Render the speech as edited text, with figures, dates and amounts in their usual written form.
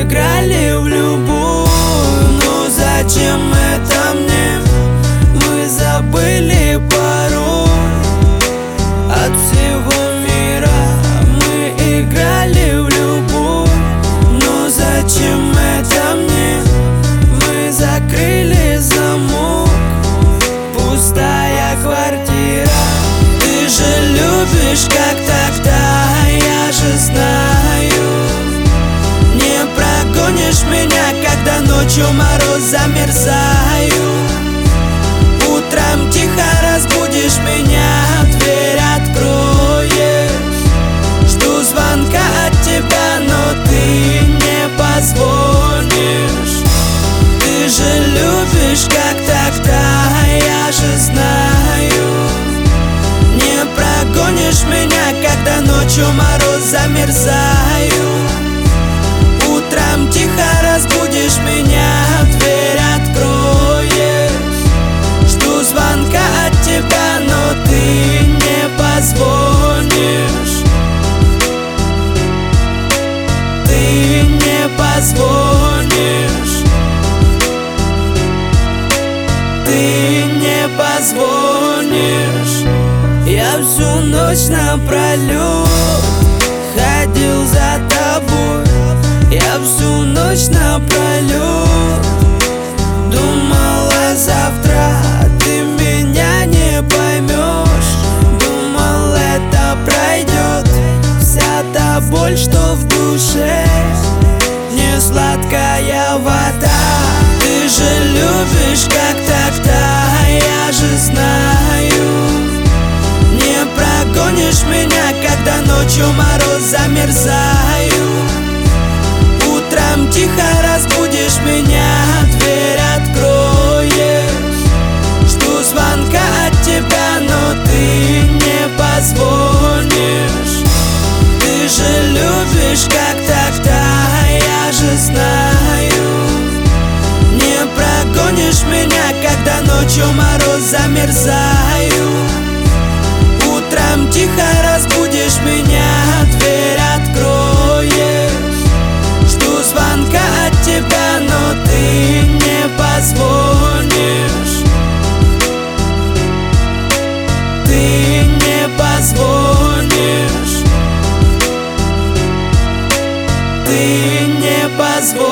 играли в любую. Но зачем это мне? Мы забыли порой от всего мира. Мы играли в любую. Но зачем это мне? Мы закрыли замок. Пустая квартира. Ты же любишь, как тогда, я же знаю. Не прогонишь меня, когда ночью мороз замерзаю. Утром тихо разбудишь меня, дверь откроешь. Жду звонка от тебя, но ты не позвонишь. Ты же любишь, как тогда, я же знаю. Не прогонишь меня, когда ночью мороз замерзаю. Утром тихо разбудишь меня, дверь откроешь. Жду звонка от тебя, но ты не позвонишь. Ты не позвонишь. Ты не позвонишь. Я всю ночь напролёт ходил за тобой. Я всю ночь напролёт думал, а завтра ты меня не поймешь. Думал, это пройдет, вся та боль, что в душе, не сладкая вода. Ты же любишь, как тогда, я же знаю. Не прогонишь меня, когда ночью мороз замерзаю. Утром тихо разбудишь меня, дверь откроешь. Жду звонка от тебя, но ты не позвонишь. Ты же любишь, как тогда, я же знаю. Не прогонишь меня, когда ночью мороз замерзаю. Утром тихо разбудишь меня, дверь откроешь. Жду звонка от тебя, но ты не позвонишь. Ты не позвонишь. Ты не позвонишь.